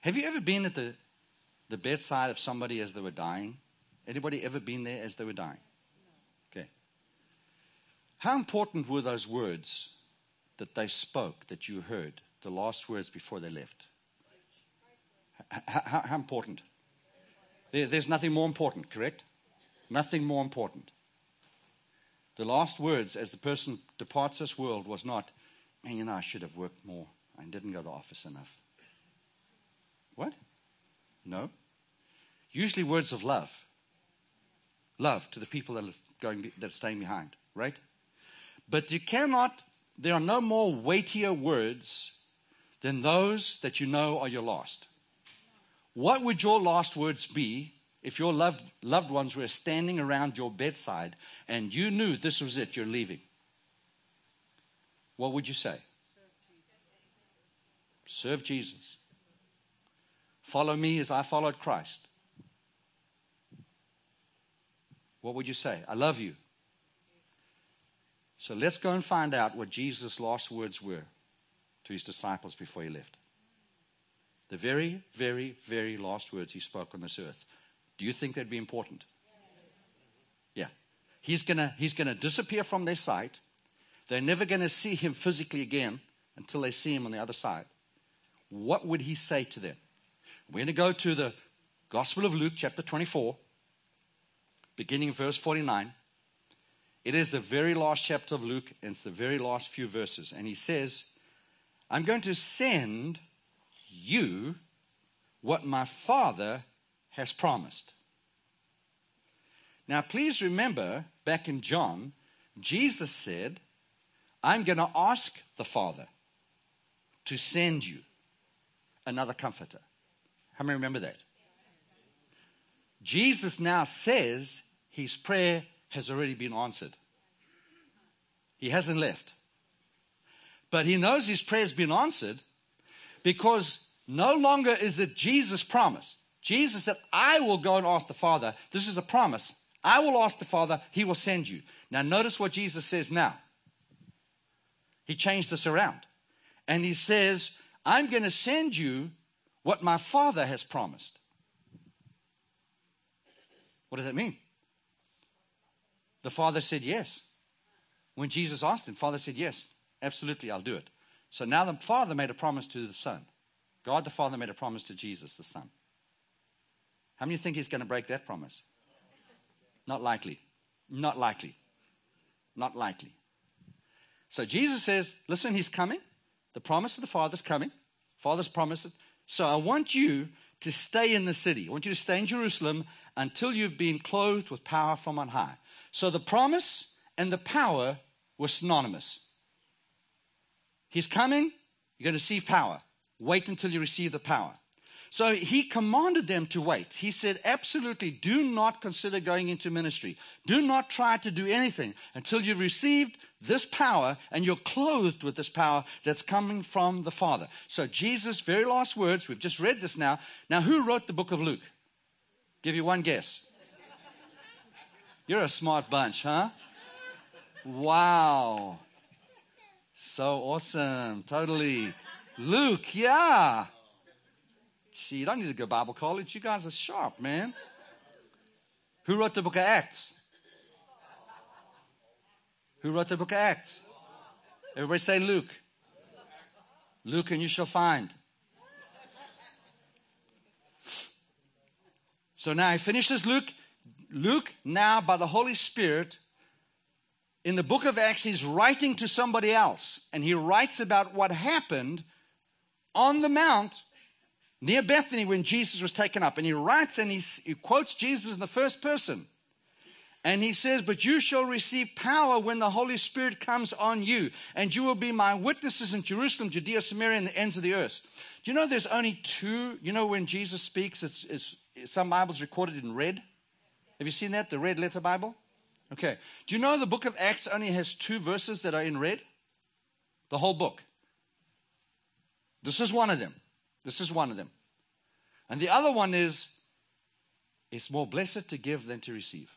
Have you ever been at the bedside of somebody as they were dying? Anybody ever been there as they were dying? Okay. How important were those words that they spoke, that you heard, the last words before they left? How important? There's nothing more important, correct? Nothing more important. The last words as the person departs this world was not, man, I should have worked more. I didn't go to the office enough. What? No. Usually words of love. Love to the people that are staying behind, right? But there are no more weightier words than those that you know are your last. What would your last words be if your loved ones were standing around your bedside and you knew this was it, you're leaving? What would you say? Serve Jesus. Follow me as I followed Christ. What would you say? I love you. So let's go and find out what Jesus' last words were to his disciples before he left. The very, very, very last words he spoke on this earth. Do you think they'd be important? Yeah. He's gonna disappear from their sight. They're never going to see him physically again until they see him on the other side. What would he say to them? We're going to go to the Gospel of Luke, chapter 24, beginning in verse 49. It is the very last chapter of Luke, and it's the very last few verses. And he says, I'm going to send you what my Father has promised. Now, please remember, back in John, Jesus said, I'm going to ask the Father to send you another comforter. How many remember that? Jesus now says his prayer has already been answered. He hasn't left. But he knows his prayer has been answered because no longer is it Jesus' promise. Jesus said, I will go and ask the Father. This is a promise. I will ask the Father. He will send you. Now notice what Jesus says now. He changed this around. And he says, I'm going to send you what my Father has promised. What does that mean? The Father said yes. When Jesus asked him, Father said yes. Absolutely, I'll do it. So now the Father made a promise to the Son. God the Father made a promise to Jesus the Son. How many think he's going to break that promise? Not likely. Not likely. Not likely. So Jesus says, listen, he's coming. The promise of the Father's coming. Father's promised it. So I want you to stay in the city. I want you to stay in Jerusalem until you've been clothed with power from on high. So the promise and the power were synonymous. He's coming. You're going to receive power. Wait until you receive the power. So he commanded them to wait. He said, absolutely, do not consider going into ministry. Do not try to do anything until you've received this power and you're clothed with this power that's coming from the Father. So Jesus' very last words, we've just read this now. Now, who wrote the book of Luke? Give you one guess. You're a smart bunch, huh? Wow. So awesome. Totally. Luke, yeah. Gee, you don't need to go to Bible college. You guys are sharp, man. Who wrote the book of Acts? Who wrote the book of Acts? Everybody say Luke. Luke, and you shall find. So now he finishes Luke. Luke, now by the Holy Spirit, in the book of Acts, he's writing to somebody else. And he writes about what happened on the mount near Bethany when Jesus was taken up. And he writes and he quotes Jesus in the first person. And he says, but you shall receive power when the Holy Spirit comes on you. And you will be my witnesses in Jerusalem, Judea, Samaria, and the ends of the earth. Do you know there's only two? You know when Jesus speaks, it's some Bibles recorded in red. Have you seen that? The red letter Bible? Okay. Do you know the book of Acts only has 2 verses that are in red? The whole book. This is one of them. This is one of them. And the other one is, it's more blessed to give than to receive.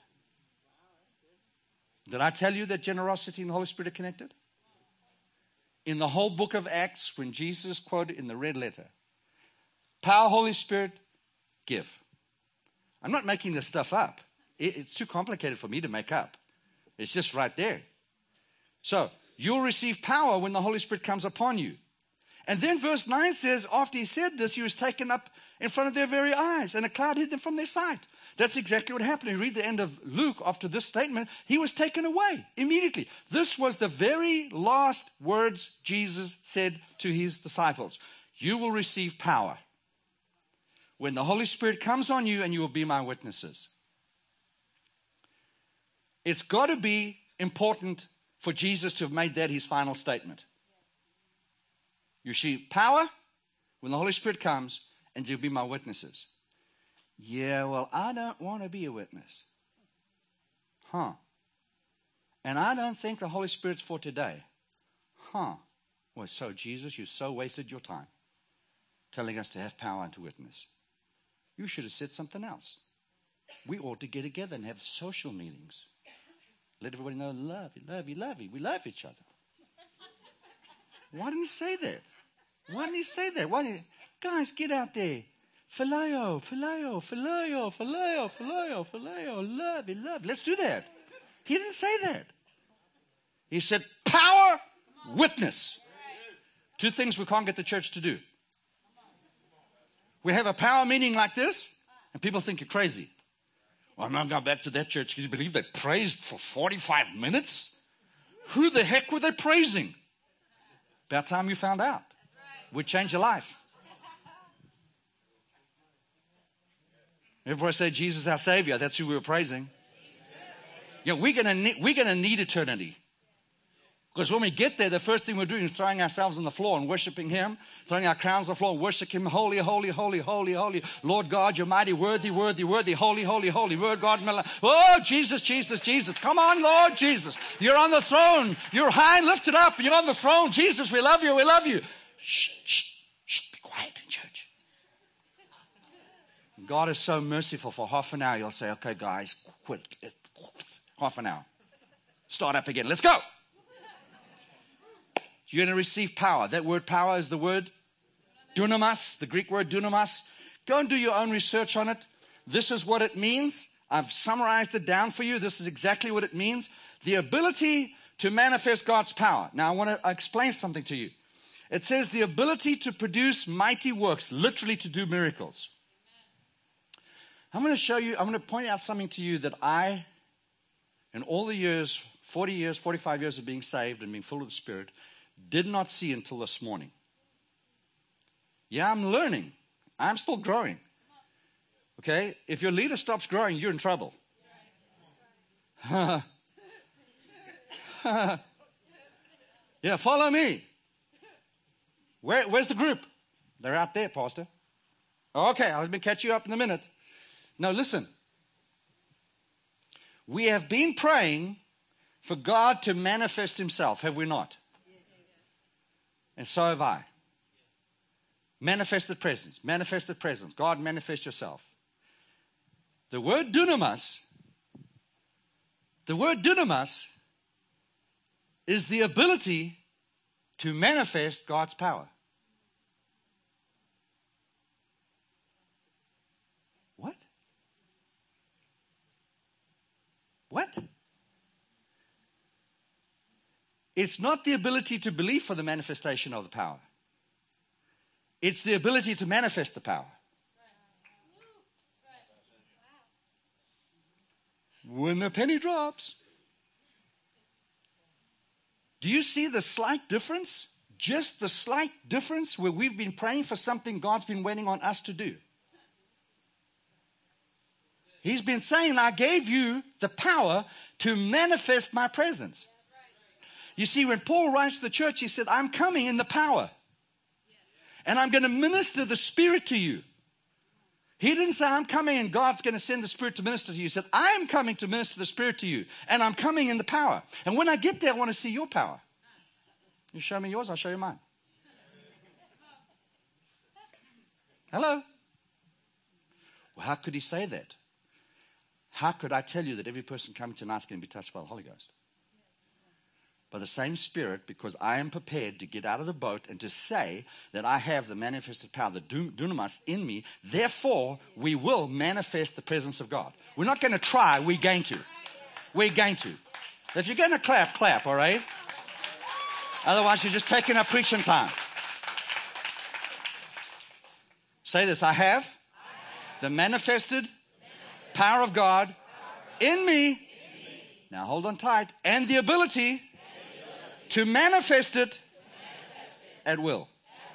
Did I tell you that generosity and the Holy Spirit are connected? In the whole book of Acts, when Jesus quoted in the red letter, power, Holy Spirit, give. I'm not making this stuff up. It's too complicated for me to make up. It's just right there. So, you'll receive power when the Holy Spirit comes upon you. And then verse 9 says, after he said this, he was taken up in front of their very eyes, and a cloud hid them from their sight. That's exactly what happened. You read the end of Luke after this statement, he was taken away immediately. This was the very last words Jesus said to his disciples. You will receive power when the Holy Spirit comes on you, and you will be my witnesses. It's got to be important for Jesus to have made that his final statement. You receive power when the Holy Spirit comes, and you'll be my witnesses. Yeah, well, I don't want to be a witness. And I don't think the Holy Spirit's for today. Well, so Jesus, you so wasted your time telling us to have power and to witness. You should have said something else. We ought to get together and have social meetings. Let everybody know, love you. We love each other. Why didn't he say that? Guys, get out there. Phileo, love. Let's do that. He didn't say that. He said, power, witness. Two things we can't get the church to do. We have a power meeting like this, and people think you're crazy. Well, I'm not going back to that church. Can you believe they praised for 45 minutes? Who the heck were they praising? About time you found out. Would change your life. Everybody say, Jesus our Savior. That's who we were praising. Yeah, we're gonna need eternity. Because when we get there, the first thing we're doing is throwing ourselves on the floor and worshiping Him, throwing our crowns on the floor and worshiping Him. Holy, holy, holy, holy, holy. Lord God, you're mighty, worthy, worthy, worthy. Holy, holy, holy. Word God. Oh, Jesus, Jesus, Jesus. Come on, Lord Jesus. You're on the throne. You're high and lifted up. You're on the throne. Jesus, we love you. We love you. Shh, shh, shh. Be quiet in church. God is so merciful. For half an hour, He'll say, okay, guys, quit. Half an hour. Start up again. Let's go. You're going to receive power. That word power is the word dunamis, the Greek word dunamis. Go and do your own research on it. This is what it means. I've summarized it down for you. This is exactly what it means. The ability to manifest God's power. Now, I want to explain something to you. It says the ability to produce mighty works, literally to do miracles. I'm going to point out something to you that I, in all the years, 40 years, 45 years of being saved and being full of the Spirit, did not see until this morning. Yeah, I'm learning. I'm still growing. Okay? If your leader stops growing, you're in trouble. Yeah, follow me. Where's the group? They're out there, Pastor. Okay, I'll catch you up in a minute. No, listen. We have been praying for God to manifest Himself, have we not? And so have I. Manifested presence. Manifested presence. God, manifest yourself. The word dunamis is the ability to manifest God's power. What? What? It's not the ability to believe for the manifestation of the power. It's the ability to manifest the power. When the penny drops. Do you see the slight difference? Just the slight difference where we've been praying for something God's been waiting on us to do. He's been saying, I gave you the power to manifest my presence. You see, when Paul writes to the church, he said, I'm coming in the power. And I'm going to minister the Spirit to you. He didn't say, I'm coming and God's going to send the Spirit to minister to you. He said, I'm coming to minister the Spirit to you. And I'm coming in the power. And when I get there, I want to see your power. You show me yours, I'll show you mine. Hello? Well, how could he say that? How could I tell you that every person coming tonight is going to be touched by the Holy Ghost? by the same Spirit, because I am prepared to get out of the boat and to say that I have the manifested power, the dunamis in me. Therefore, we will manifest the presence of God. We're not going to try, we're going to. We're going to. If you're going to clap, clap, all right? Otherwise, you're just taking up preaching time. Say this, I have the manifested power of God in me. Now hold on tight. And the ability to manifest it at will.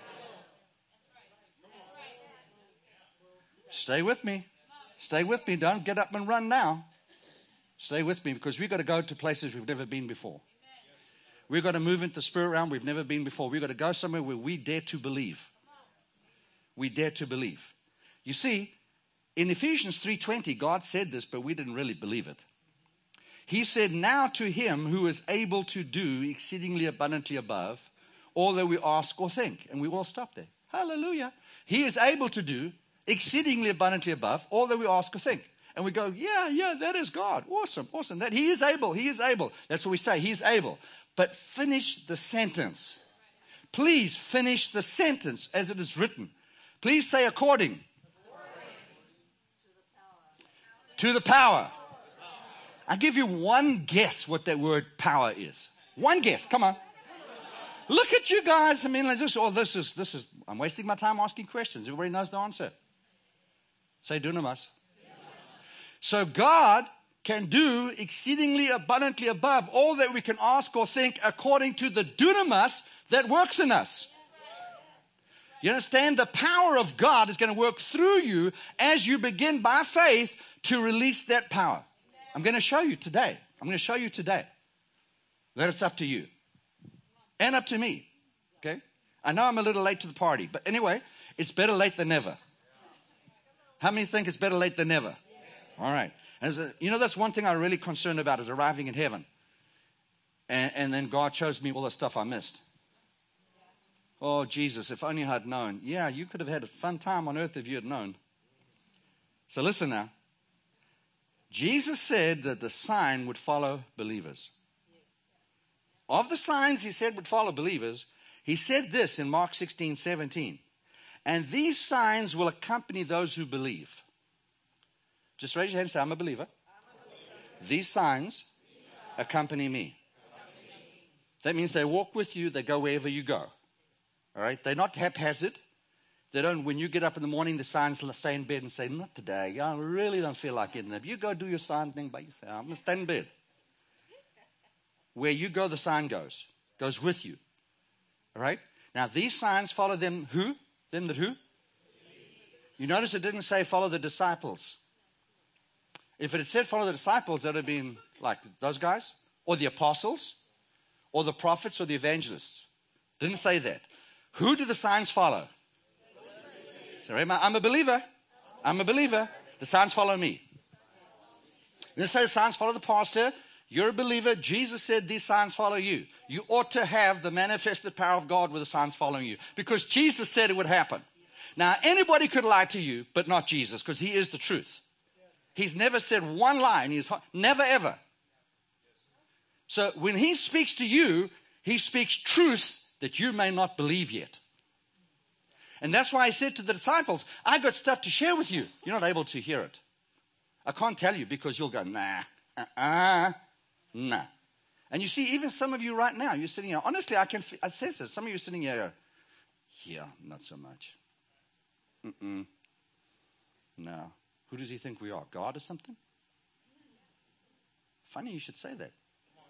Stay with me. Stay with me. Don't get up and run now. Stay with me, because we've got to go to places we've never been before. We've got to move into the spirit realm we've never been before. We've got to go somewhere where we dare to believe. We dare to believe. You see, in Ephesians 3:20, God said this, but we didn't really believe it. He said, now to him who is able to do exceedingly abundantly above all that we ask or think. And we will stop there. Hallelujah. He is able to do exceedingly abundantly above all that we ask or think. And we go, yeah, that is God. Awesome. That he is able. That's what we say. He's able. But finish the sentence. Please finish the sentence as it is written. Please say according to the power. I'll give you one guess what that word power is. One guess. Come on. Look at you guys. I mean, this is, I'm wasting my time asking questions. Everybody knows the answer. Say dunamis. So God can do exceedingly abundantly above all that we can ask or think according to the dunamis that works in us. You understand? The power of God is going to work through you as you begin by faith to release that power. I'm going to show you today. That it's up to you. And up to me. Okay? I know I'm a little late to the party. But anyway, it's better late than never. How many think it's better late than never? All right. That's one thing I'm really concerned about is arriving in heaven. And then God shows me all the stuff I missed. Oh, Jesus, if only I had known. Yeah, you could have had a fun time on earth if you had known. So listen now. Jesus said that the sign would follow believers. Of the signs he said would follow believers, he said this in Mark 16:17. And these signs will accompany those who believe. Just raise your hand and say, I'm a believer. These signs accompany me. That means they walk with you, they go wherever you go. All right? They're not haphazard. They don't, when you get up in the morning, the signs stay in bed and say, not today. I really don't feel like getting up. You go do your sign thing by yourself. I'm going to stay in bed. Where you go, the sign goes with you. All right? Now, these signs follow them who? Them that who? You notice it didn't say follow the disciples. If it had said follow the disciples, that would have been like those guys, or the apostles, or the prophets, or the evangelists. Didn't say that. Who do the signs follow? So I'm a believer. The signs follow me. You say the signs follow the pastor. You're a believer. Jesus said these signs follow you. You ought to have the manifested power of God with the signs following you. Because Jesus said it would happen. Now, anybody could lie to you, but not Jesus, because he is the truth. He's never said one lie in his heart. Never, ever. So when he speaks to you, he speaks truth that you may not believe yet. And that's why he said to the disciples, I got stuff to share with you. You're not able to hear it. I can't tell you because you'll go, nah. And you see, even some of you right now, you're sitting here. Honestly, I sense it. Some of you are sitting here, yeah, not so much. No. Who does he think we are? God or something? Funny you should say that.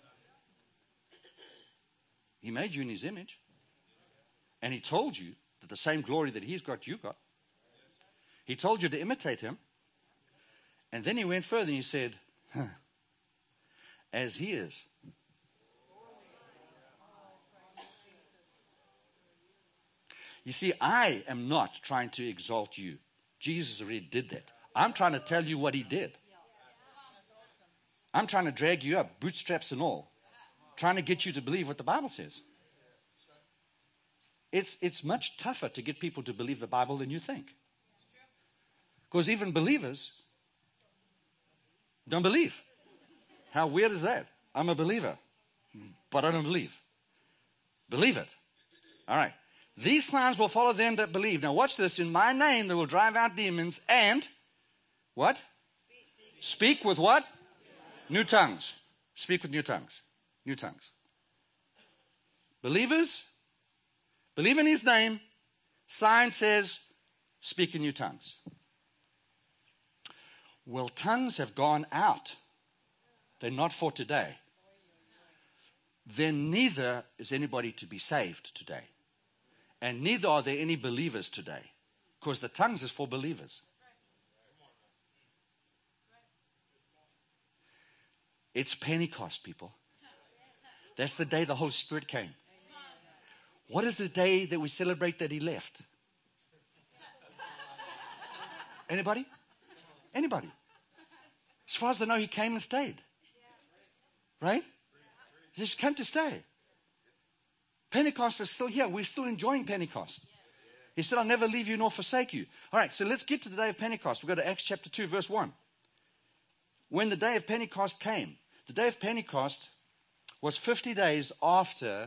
He made you in his image. And he told you that the same glory that he's got, you got. He told you to imitate him. And then he went further and he said, as he is. You see, I am not trying to exalt you. Jesus already did that. I'm trying to tell you what he did. I'm trying to drag you up, bootstraps and all. Trying to get you to believe what the Bible says. It's much tougher to get people to believe the Bible than you think. Because even believers don't believe. How weird is that? I'm a believer. but I don't believe. Believe it. All right. These signs will follow them that believe. Now watch this. In my name they will drive out demons and what? Speak with what? New tongues. Speak with new tongues. New tongues. Believers, believe in his name. Sign says, speak in new tongues. Well, tongues have gone out. They're not for today. Then neither is anybody to be saved today. And neither are there any believers today. Because the tongues is for believers. It's Pentecost, people. That's the day the Holy Spirit came. What is the day that we celebrate that he left? Anybody? Anybody? As far as I know, he came and stayed. Right? He just came to stay. Pentecost is still here. We're still enjoying Pentecost. He said, I'll never leave you nor forsake you. All right, so let's get to the day of Pentecost. We'll go to Acts chapter 2, verse 1. When the day of Pentecost came, the day of Pentecost was 50 days after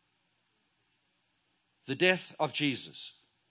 the death of Jesus.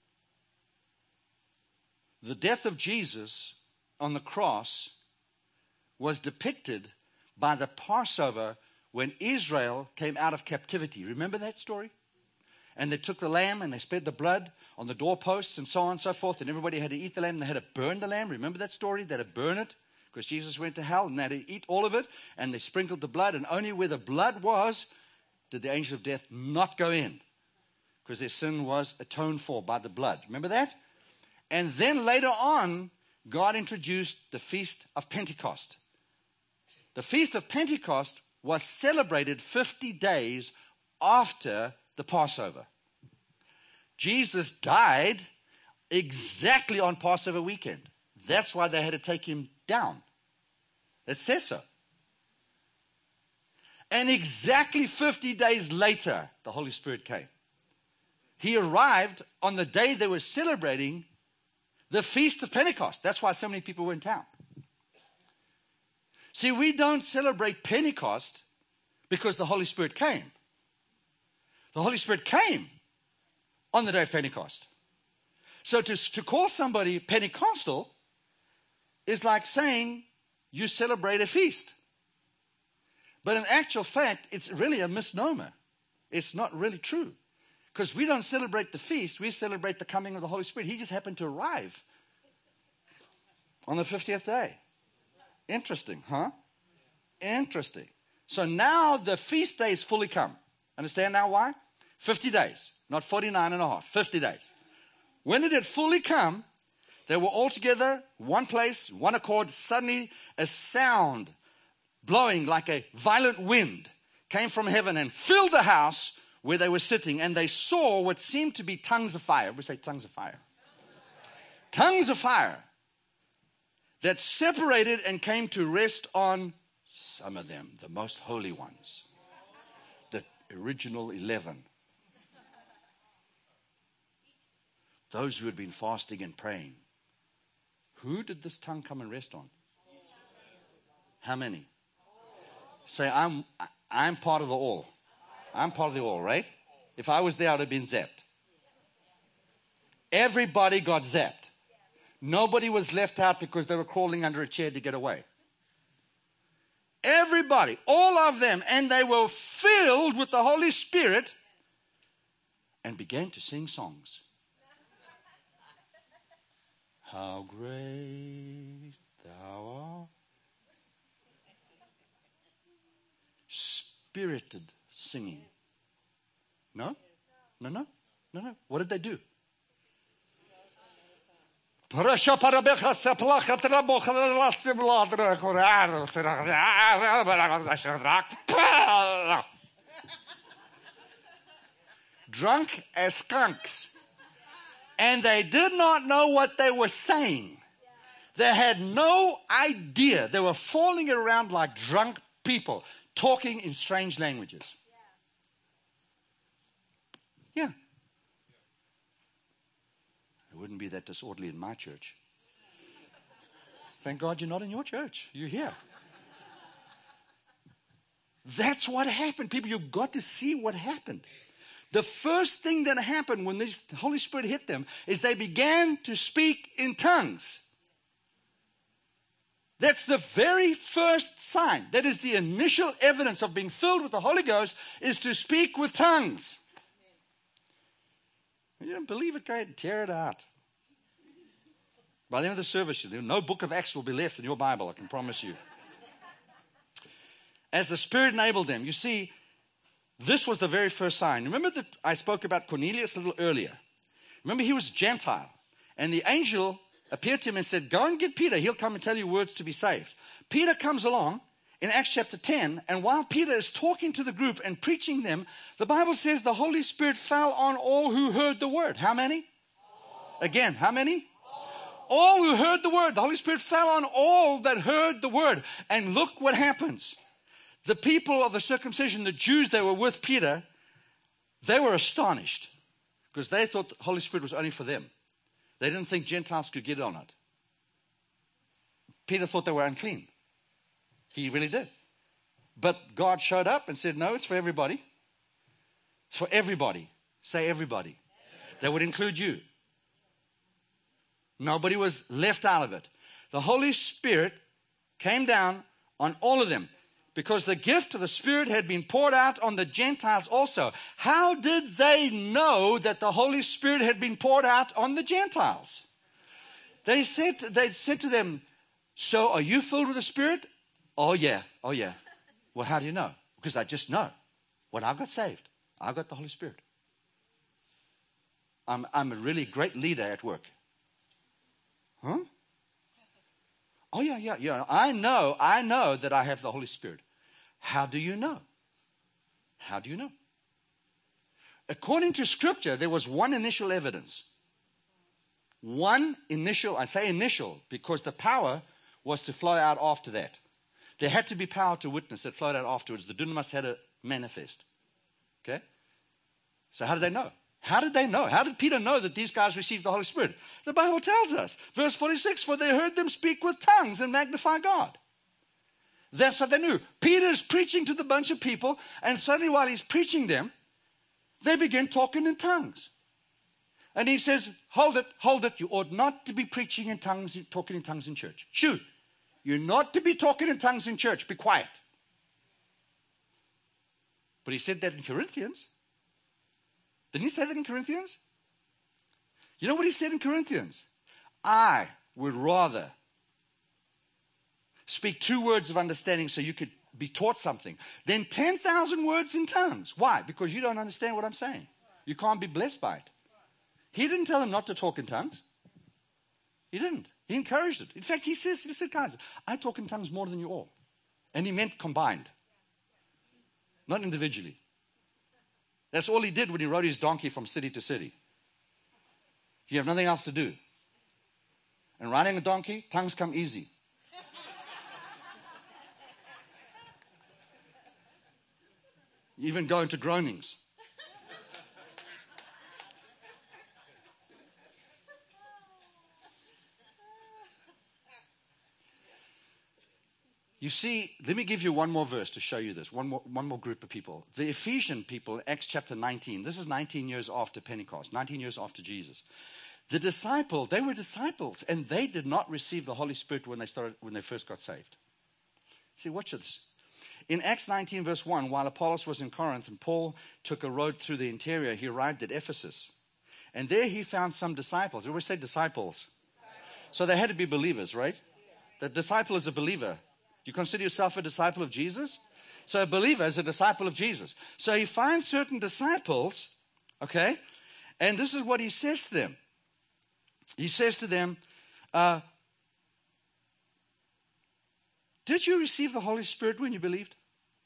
The death of Jesus on the cross was depicted by the Passover when Israel came out of captivity. Remember that story? And they took the lamb and they spread the blood on the doorposts and so on and so forth. And everybody had to eat the lamb and they had to burn the lamb. Remember that story? They had to burn it because Jesus went to hell and they had to eat all of it. And they sprinkled the blood. And only where the blood was did the angel of death not go in, because their sin was atoned for by the blood. Remember that? And then later on, God introduced the Feast of Pentecost. The Feast of Pentecost was celebrated 50 days after the Passover. Jesus died exactly on Passover weekend. That's why they had to take him down. It says so. And exactly 50 days later, the Holy Spirit came. He arrived on the day they were celebrating the Feast of Pentecost. That's why so many people were in town. See, we don't celebrate Pentecost because the Holy Spirit came. The Holy Spirit came on the day of Pentecost. So to call somebody Pentecostal is like saying you celebrate a feast. But in actual fact, it's really a misnomer. It's not really true. Because we don't celebrate the feast, we celebrate the coming of the Holy Spirit. He just happened to arrive on the 50th day. Interesting, huh? Interesting. So now the feast day is fully come. Understand now why? 50 days, not 49 and a half, 50 days. When it had fully come, they were all together, one place, one accord. Suddenly a sound blowing like a violent wind came from heaven and filled the house where they were sitting. And they saw what seemed to be tongues of fire. We say tongues of fire. Tongues of fire that separated and came to rest on some of them, the most holy ones, the original 11. Those who had been fasting and praying. Who did this tongue come and rest on? How many? Say, I'm part of the all. I'm part of the all, right? If I was there, I would have been zapped. Everybody got zapped. Nobody was left out because they were crawling under a chair to get away. Everybody, all of them, and they were filled with the Holy Spirit and began to sing songs. How great thou art. Spirited singing. No? No. What did they do? Drunk as skunks. And they did not know what they were saying. They had no idea. They were falling around like drunk people, talking in strange languages. Yeah. It wouldn't be that disorderly in my church. Thank God you're not in your church. You're here. That's what happened. People, you've got to see what happened. The first thing that happened when this Holy Spirit hit them is they began to speak in tongues. That's the very first sign. That is the initial evidence of being filled with the Holy Ghost, is to speak with tongues. You don't believe it, go ahead and tear it out. By the end of the service, no book of Acts will be left in your Bible, I can promise you. As the Spirit enabled them, you see, this was the very first sign. Remember that I spoke about Cornelius a little earlier. Remember, he was Gentile. And the angel appeared to him and said, go and get Peter. He'll come and tell you words to be saved. Peter comes along in Acts chapter 10. And while Peter is talking to the group and preaching them, the Bible says the Holy Spirit fell on all who heard the word. How many? Again, how many? All who heard the word. The Holy Spirit fell on all that heard the word. And look what happens. The people of the circumcision, the Jews that were with Peter, they were astonished because they thought the Holy Spirit was only for them. They didn't think Gentiles could get on it. Peter thought they were unclean. He really did. But God showed up and said, no, it's for everybody. It's for everybody. Say everybody. That would include you. Nobody was left out of it. The Holy Spirit came down on all of them, because the gift of the Spirit had been poured out on the Gentiles also. How did they know that the Holy Spirit had been poured out on the Gentiles? They'd said to them, so are you filled with the Spirit? Oh yeah. Well, how do you know? Because I just know. When I got saved, I got the Holy Spirit. I'm a really great leader at work. Huh? Oh yeah. I know that I have the Holy Spirit. How do you know? How do you know? According to Scripture, there was one initial evidence. One initial, I say initial, because the power was to flow out after that. There had to be power to witness that flowed out afterwards. The dunamis had to manifest. Okay? So how did they know? How did they know? How did Peter know that these guys received the Holy Spirit? The Bible tells us. Verse 46, for they heard them speak with tongues and magnify God. That's what they knew. Peter is preaching to the bunch of people, and suddenly while he's preaching them, they begin talking in tongues. And he says, hold it. You ought not to be preaching in tongues, talking in tongues in church. Shoo. You're not to be talking in tongues in church. Be quiet. But he said that in Corinthians. Didn't he say that in Corinthians? You know what he said in Corinthians? I would rather speak 2 words of understanding so you could be taught something than 10,000 words in tongues. Why? Because you don't understand what I'm saying. You can't be blessed by it. He didn't tell them not to talk in tongues. He didn't. He encouraged it. In fact, he said, guys, I talk in tongues more than you all. And he meant combined, not individually. That's all he did when he rode his donkey from city to city. You have nothing else to do. And riding a donkey, tongues come easy. You even go into groanings. You see, let me give you one more verse to show you this. One more group of people. The Ephesian people, Acts chapter 19. This is 19 years after Pentecost, 19 years after Jesus. The disciples, they were disciples, and they did not receive the Holy Spirit when they first got saved. See, watch this. In Acts 19 verse 1, while Apollos was in Corinth and Paul took a road through the interior, he arrived at Ephesus. And there he found some disciples. We always say disciples. So they had to be believers, right? The disciple is a believer. You consider yourself a disciple of Jesus? So a believer is a disciple of Jesus. So he finds certain disciples, okay? And this is what he says to them. He says to them, did you receive the Holy Spirit when you believed?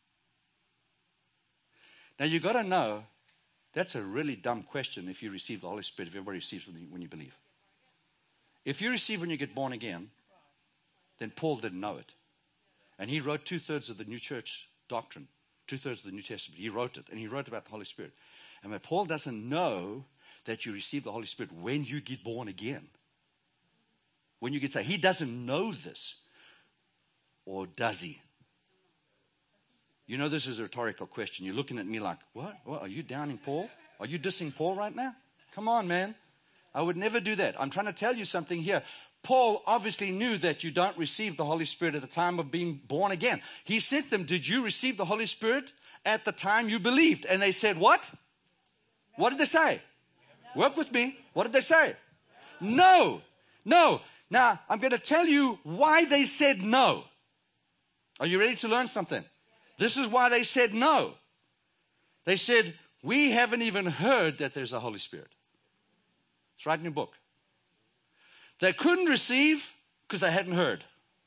Now you've got to know, that's a really dumb question if you receive the Holy Spirit, if everybody receives when you believe. If you receive when you get born again, then Paul didn't know it. And he wrote 2/3 of the New Church doctrine, 2/3 of the New Testament. He wrote it, and he wrote about the Holy Spirit. And when Paul doesn't know that you receive the Holy Spirit when you get born again, when you get saved, he doesn't know this. Or does he? You know this is a rhetorical question. You're looking at me like, what? What? Are you downing Paul? Are you dissing Paul right now? Come on, man. I would never do that. I'm trying to tell you something here. Paul obviously knew that you don't receive the Holy Spirit at the time of being born again. He said to them, did you receive the Holy Spirit at the time you believed? And they said, what? What did they say? Work with me. What did they say? No. No. Now, I'm going to tell you why they said no. Are you ready to learn something? This is why they said no. They said, we haven't even heard that there's a Holy Spirit. It's right in your book. They couldn't receive because they hadn't heard.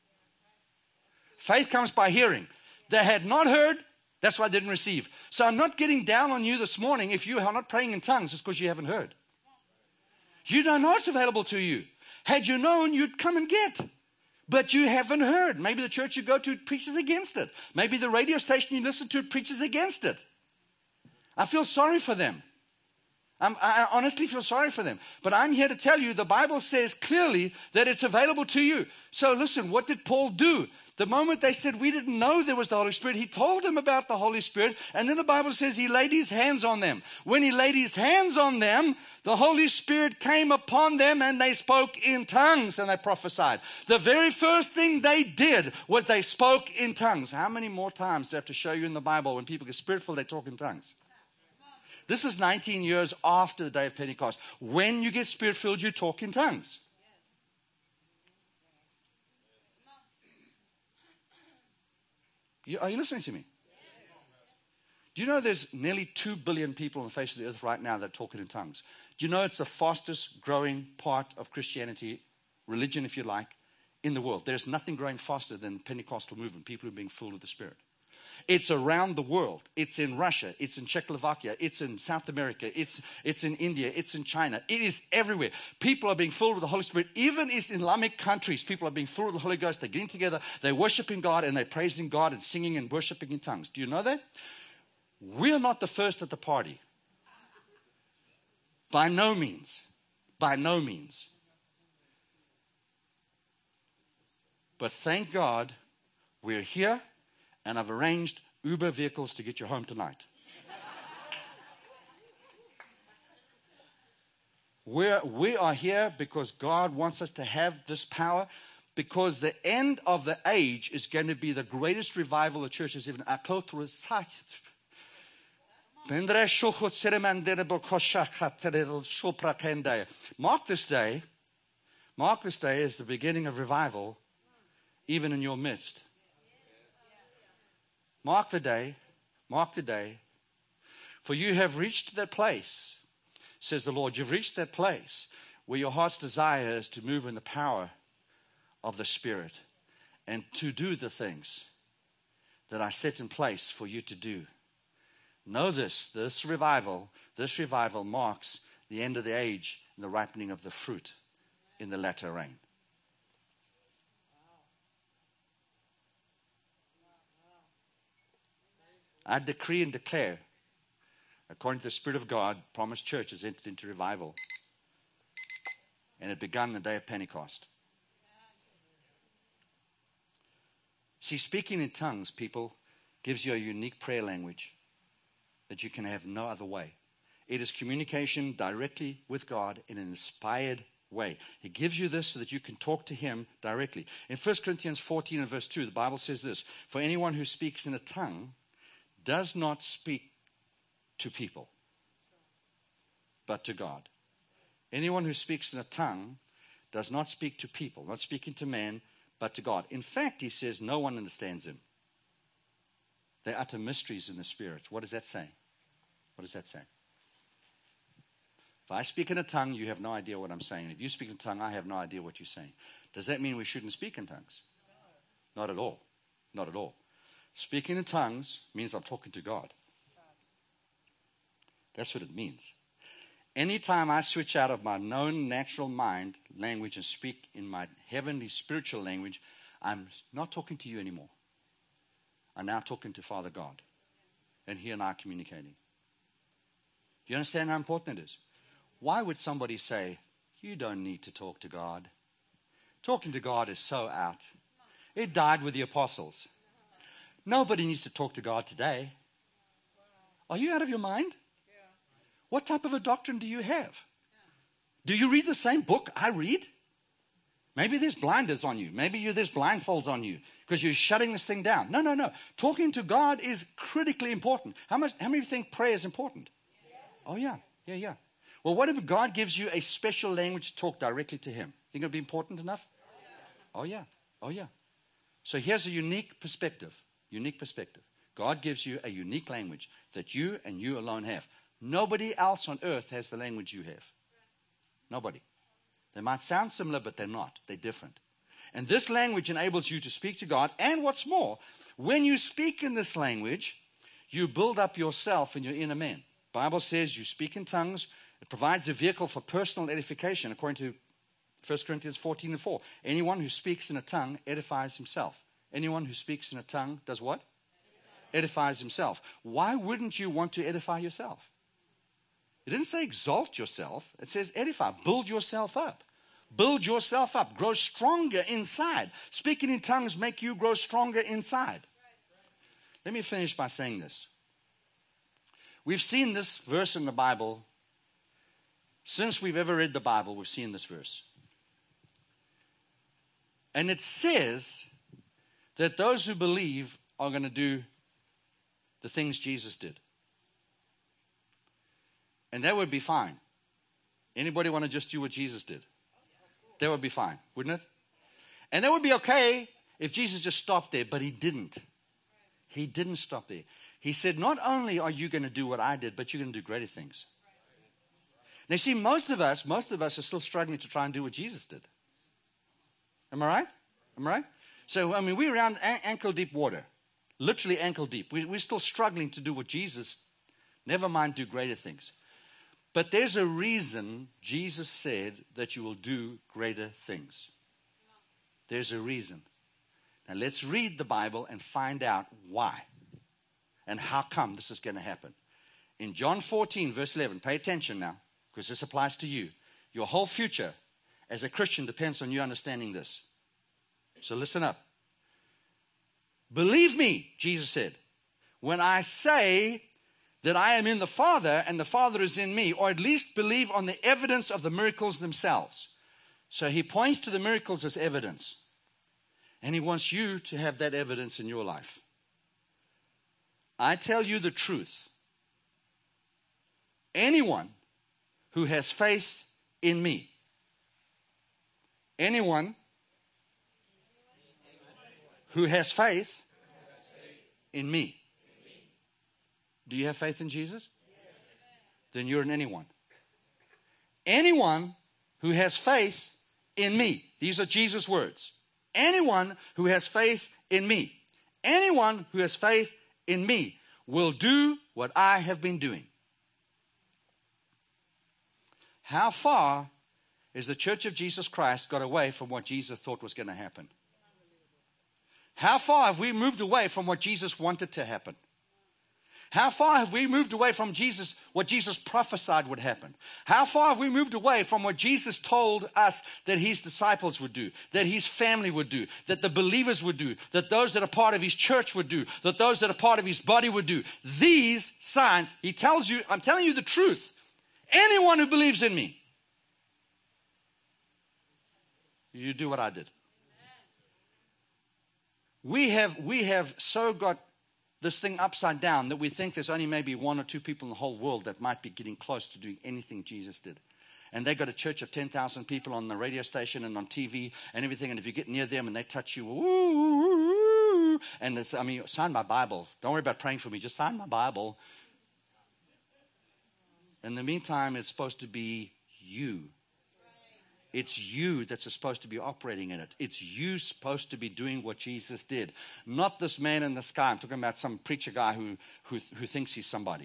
Faith comes by hearing. They had not heard, that's why they didn't receive. So I'm not getting down on you this morning if you are not praying in tongues, it's because you haven't heard. You don't know it's available to you. Had you known, you'd come and get. But you haven't heard. Maybe the church you go to preaches against it. Maybe the radio station you listen to preaches against it. I feel sorry for them. I honestly feel sorry for them. But I'm here to tell you, the Bible says clearly that it's available to you. So listen, what did Paul do? The moment they said, we didn't know there was the Holy Spirit, he told them about the Holy Spirit. And then the Bible says he laid his hands on them. When he laid his hands on them, the Holy Spirit came upon them and they spoke in tongues and they prophesied. The very first thing they did was they spoke in tongues. How many more times do I have to show you in the Bible when people get spirit-filled, they talk in tongues? This is 19 years after the day of Pentecost. When you get spirit-filled, you talk in tongues. Are you listening to me? Do you know there's nearly 2 billion people on the face of the earth right now that are talking in tongues? Do you know it's the fastest growing part of Christianity, religion if you like, in the world? There's nothing growing faster than Pentecostal movement, people who are being filled with the Spirit. It's around the world. It's in Russia. It's in Czechoslovakia. It's in South America. It's in India. It's in China. It is everywhere. People are being filled with the Holy Spirit. Even in Islamic countries, people are being filled with the Holy Ghost. They're getting together. They're worshiping God and they're praising God and singing and worshiping in tongues. Do you know that? We're not the first at the party. By no means. By no means. But thank God we're here. And I've arranged Uber vehicles to get you home tonight. We are here because God wants us to have this power, because the end of the age is going to be the greatest revival the church has even. Mark this day. Mark this day as the beginning of revival, even in your midst. Mark the day, for you have reached that place, says the Lord. You've reached that place where your heart's desire is to move in the power of the Spirit and to do the things that I set in place for you to do. Know this revival marks the end of the age and the ripening of the fruit in the latter rain. I decree and declare, according to the Spirit of God, Promised Church has entered into revival. And it began the day of Pentecost. See, speaking in tongues, people, gives you a unique prayer language that you can have no other way. It is communication directly with God in an inspired way. He gives you this so that you can talk to Him directly. In 1 Corinthians 14 and verse 2, the Bible says this: for anyone who speaks in a tongue does not speak to people, but to God. Anyone who speaks in a tongue does not speak to people, not speaking to man, but to God. In fact, he says no one understands him. They utter mysteries in the Spirit. What does that say? What does that say? If I speak in a tongue, you have no idea what I'm saying. If you speak in a tongue, I have no idea what you're saying. Does that mean we shouldn't speak in tongues? Not at all. Not at all. Speaking in tongues means I'm talking to God. That's what it means. Anytime I switch out of my known natural mind language and speak in my heavenly spiritual language, I'm not talking to you anymore. I'm now talking to Father God. And He and I are communicating. Do you understand how important it is? Why would somebody say, you don't need to talk to God? Talking to God is so out. It died with the apostles. Nobody needs to talk to God today. Are you out of your mind? What type of a doctrine do you have? Do you read the same book I read? Maybe there's blinders on you. Maybe there's blindfolds on you because you're shutting this thing down. No. Talking to God is critically important. How many of you think prayer is important? Oh, yeah. Well, what if God gives you a special language to talk directly to Him? Think it would be important enough? Oh, yeah. So here's a unique perspective. God gives you a unique language that you and you alone have. Nobody else on earth has the language you have. Nobody. They might sound similar, but they're not. They're different. And this language enables you to speak to God. And what's more, when you speak in this language, you build up yourself and your inner man. The Bible says you speak in tongues. It provides a vehicle for personal edification, according to 1 Corinthians 14:4. Anyone who speaks in a tongue edifies himself. Anyone who speaks in a tongue does what? Edifies himself. Why wouldn't you want to edify yourself? It didn't say exalt yourself. It says edify. Build yourself up. Build yourself up. Grow stronger inside. Speaking in tongues make you grow stronger inside. Let me finish by saying this. We've seen this verse in the Bible. Since we've ever read the Bible, we've seen this verse. And it says that those who believe are going to do the things Jesus did. And that would be fine. Anybody want to just do what Jesus did? That would be fine, wouldn't it? And that would be okay if Jesus just stopped there, but He didn't. He didn't stop there. He said, not only are you going to do what I did, but you're going to do greater things. Now, see, most of us are still struggling to try and do what Jesus did. Am I right? So, we're around ankle deep water. Literally ankle deep. We're still struggling to do what Jesus, never mind do greater things. But there's a reason Jesus said that you will do greater things. There's a reason. Now let's read the Bible and find out why and how come this is going to happen. In John 14, verse 11, pay attention now, because this applies to you. Your whole future as a Christian depends on you understanding this. So listen up. Believe me, Jesus said, when I say that I am in the Father and the Father is in me, or at least believe on the evidence of the miracles themselves. So He points to the miracles as evidence. And He wants you to have that evidence in your life. I tell you the truth. Anyone who has faith in me, anyone who has faith in me. Do you have faith in Jesus? Then you're an anyone. Anyone who has faith in me. These are Jesus' words. Anyone who has faith in me. Anyone who has faith in me will do what I have been doing. How far is the Church of Jesus Christ got away from what Jesus thought was going to happen? How far have we moved away from what Jesus wanted to happen? How far have we moved away from Jesus, what Jesus prophesied would happen? How far have we moved away from what Jesus told us that His disciples would do, that His family would do, that the believers would do, that those that are part of His church would do, that those that are part of His body would do? These signs, He tells you, I'm telling you the truth. Anyone who believes in me, you do what I did. We have so got this thing upside down that we think there's only maybe one or two people in the whole world that might be getting close to doing anything Jesus did. And they got a church of 10,000 people on the radio station and on TV and everything. And if you get near them and they touch you, woo, and it's, sign my Bible. Don't worry about praying for me. Just sign my Bible. In the meantime, it's supposed to be you. It's you that's supposed to be operating in it. It's you supposed to be doing what Jesus did. Not this man in the sky. I'm talking about some preacher guy who thinks he's somebody.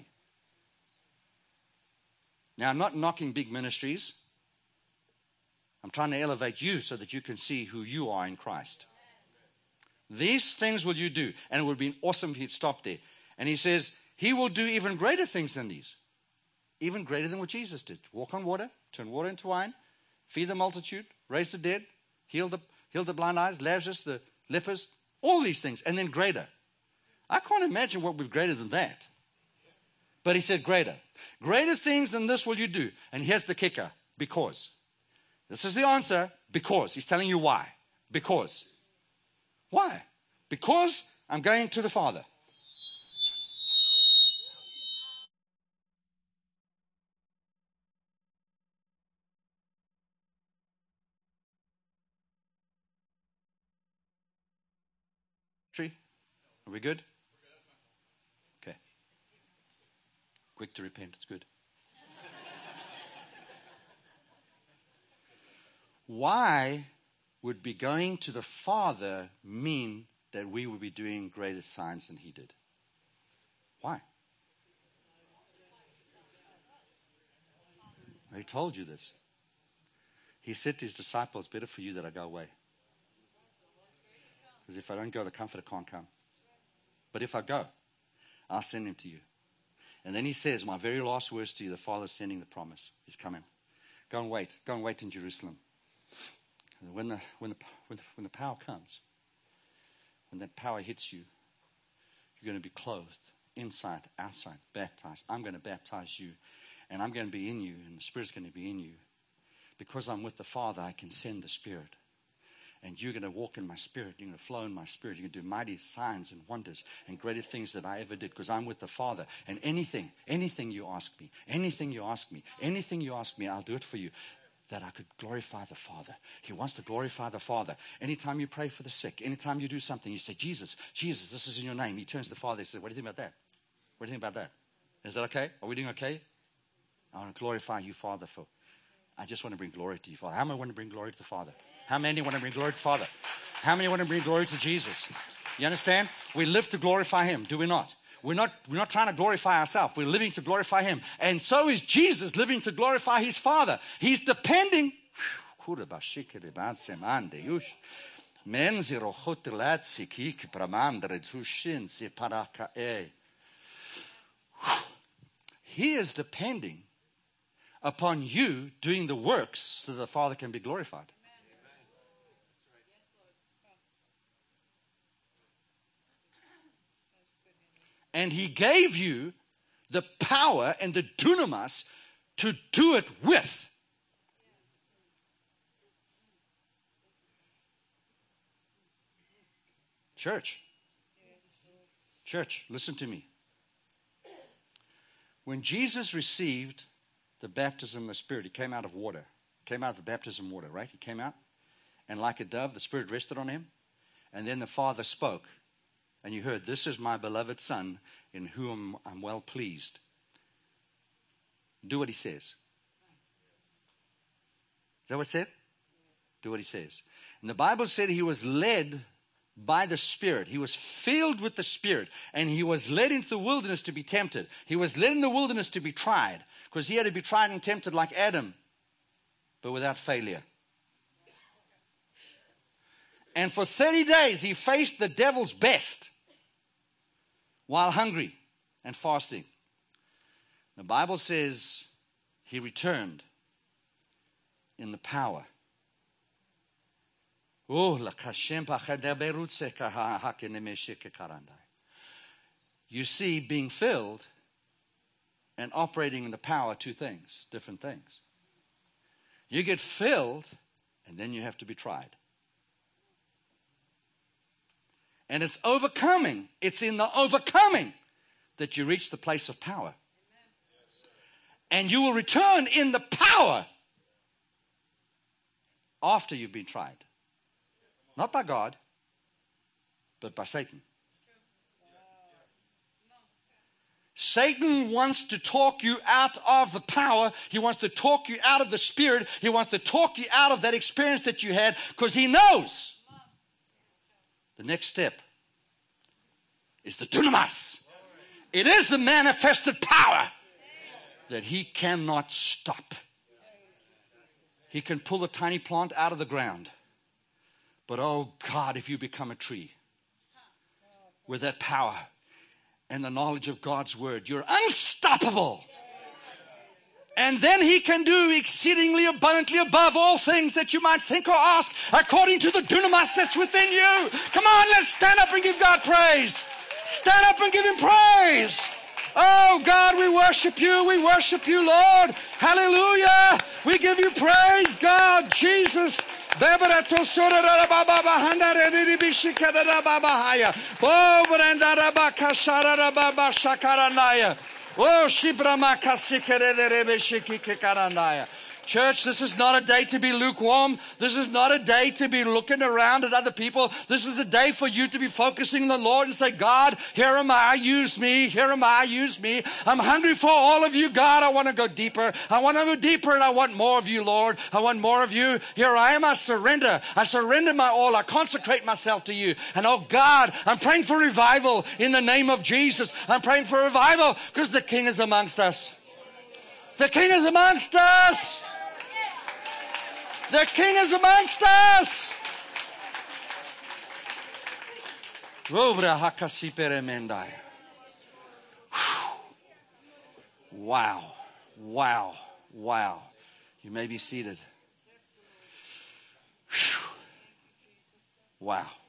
Now, I'm not knocking big ministries. I'm trying to elevate you so that you can see who you are in Christ. These things will you do. And it would be awesome if he'd stop there. And he says, He will do even greater things than these. Even greater than what Jesus did. Walk on water, turn water into wine, feed the multitude, raise the dead, heal the blind eyes, Lazarus, the lepers, all these things, and then greater. I can't imagine what would be greater than that. But he said greater. Greater things than this will you do. And here's the kicker. Because. This is the answer. Because. He's telling you why. Because. Why? Because I'm going to the Father. Are we good? Okay. Quick to repent. It's good. Why would be going to the Father mean that we would be doing greater signs than he did? Why? He told you this. He said to his disciples, better for you that I go away. Because if I don't go, the Comforter can't come. But if I go, I'll send him to you. And then he says, my very last words to you, the Father's sending the promise. He's coming. Go and wait. Go and wait in Jerusalem. And when the power comes, when that power hits you, you're going to be clothed, inside, outside, baptized. I'm going to baptize you, and I'm going to be in you, and the Spirit's going to be in you. Because I'm with the Father, I can send the Spirit. And you're going to walk in my Spirit. You're going to flow in my Spirit. You're going to do mighty signs and wonders and greater things that I ever did, because I'm with the Father. And anything you ask me, anything you ask me, I'll do it for you, that I could glorify the Father. He wants to glorify the Father. Anytime you pray for the sick, anytime you do something, you say, Jesus, this is in your name. He turns to the Father and says, what do you think about that? What do you think about that? Is that okay? Are we doing okay? I want to glorify you, Father, for I just want to bring glory to you, Father. How many want to bring glory to the Father? How many want to bring glory to the Father? How many want to bring glory to Jesus? You understand? We live to glorify him, do we not? We're not trying to glorify ourselves. We're living to glorify him. And so is Jesus living to glorify his Father. He's depending. He is depending upon you doing the works so the Father can be glorified. And he gave you the power and the dunamis to do it with. Church, listen to me. When Jesus received the baptism of the Spirit, he came out of water. Came out of the baptism water, right? He came out, and like a dove, the Spirit rested on him. And then the Father spoke. And you heard, this is my beloved Son, in whom I'm well pleased. Do what he says. Is that what it said? Do what he says. And the Bible said he was led by the Spirit. He was filled with the Spirit. And he was led into the wilderness to be tempted. He was led in the wilderness to be tried. Because he had to be tried and tempted like Adam, but without failure. And for 30 days he faced the devil's best while hungry and fasting. The Bible says he returned in the power. You see, being filled and operating in the power, two things, different things. You get filled, and then you have to be tried. And it's overcoming. It's in the overcoming that you reach the place of power. And you will return in the power after you've been tried. Not by God, but by Satan. Satan wants to talk you out of the power. He wants to talk you out of the Spirit. He wants to talk you out of that experience that you had, because he knows the next step is the dunamis. It is the manifested power that he cannot stop. He can pull a tiny plant out of the ground. But oh God, if you become a tree with that power and the knowledge of God's word, you're unstoppable. And then he can do exceedingly abundantly above all things that you might think or ask, according to the dunamis that's within you. Come on, let's stand up and give God praise. Stand up and give Him praise. Oh God, we worship You. We worship You, Lord. Hallelujah. We give You praise, God, Jesus. Church, this is not a day to be lukewarm. This is not a day to be looking around at other people. This is a day for you to be focusing on the Lord and say, God, here am I, use me. Here am I, use me. I'm hungry for all of You, God. I want to go deeper. I want to go deeper, and I want more of You, Lord. I want more of You. Here I am. I surrender. I surrender my all. I consecrate myself to You. And oh God, I'm praying for revival in the name of Jesus. I'm praying for revival because the King is amongst us. The King is amongst us. The King is amongst us. Wow. Wow. Wow. You may be seated. Wow.